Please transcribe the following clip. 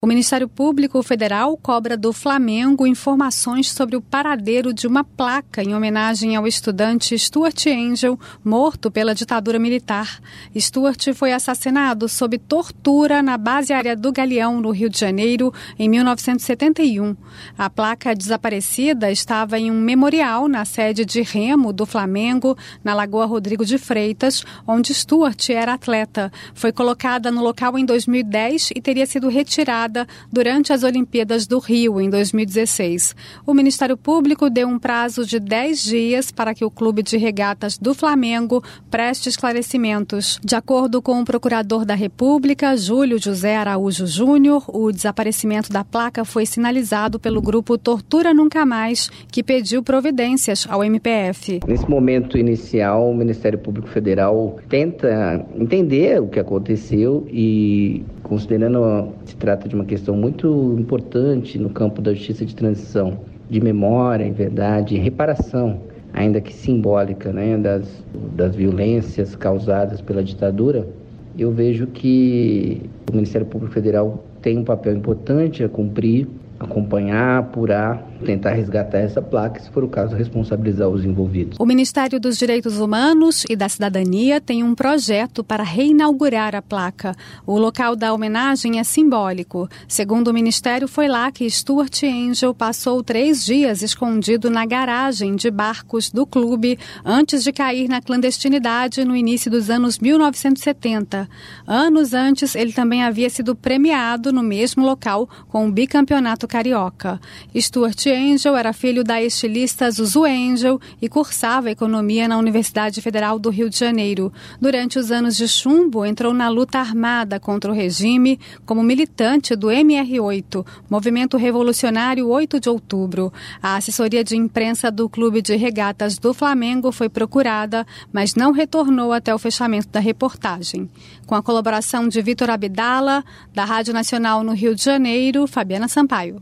O Ministério Público Federal cobra do Flamengo informações sobre o paradeiro de uma placa em homenagem ao estudante Stuart Angel, morto pela ditadura militar. Stuart foi assassinado sob tortura na base aérea do Galeão, no Rio de Janeiro, em 1971. A placa desaparecida estava em um memorial na sede de remo do Flamengo, na Lagoa Rodrigo de Freitas, onde Stuart era atleta. Foi colocada no local em 2010 e teria sido retirada durante as Olimpíadas do Rio, em 2016. O Ministério Público deu um prazo de 10 dias para que o Clube de Regatas do Flamengo preste esclarecimentos. De acordo com o Procurador da República, Júlio José Araújo Júnior, o desaparecimento da placa foi sinalizado pelo grupo Tortura Nunca Mais, que pediu providências ao MPF. Nesse momento inicial, o Ministério Público Federal tenta entender o que aconteceu e, considerando que se trata de uma questão muito importante no campo da justiça de transição, de memória, em verdade, reparação, ainda que simbólica, das violências causadas pela ditadura, eu vejo que o Ministério Público Federal tem um papel importante a cumprir, acompanhar, apurar, tentar resgatar essa placa e, se for o caso, responsabilizar os envolvidos. O Ministério dos Direitos Humanos e da Cidadania tem um projeto para reinaugurar a placa. O local da homenagem é simbólico. Segundo o Ministério, foi lá que Stuart Angel passou 3 dias escondido na garagem de barcos do clube antes de cair na clandestinidade no início dos anos 1970. Anos antes, ele também havia sido premiado no mesmo local com o bicampeonato carioca. Stuart Angel era filho da estilista Zuzu Angel e cursava economia na Universidade Federal do Rio de Janeiro. Durante os anos de chumbo, entrou na luta armada contra o regime como militante do MR8, Movimento Revolucionário 8 de Outubro. A assessoria de imprensa do Clube de Regatas do Flamengo foi procurada, mas não retornou até o fechamento da reportagem. Com a colaboração de Vitor Abdala, da Rádio Nacional no Rio de Janeiro, Fabiana Sampaio.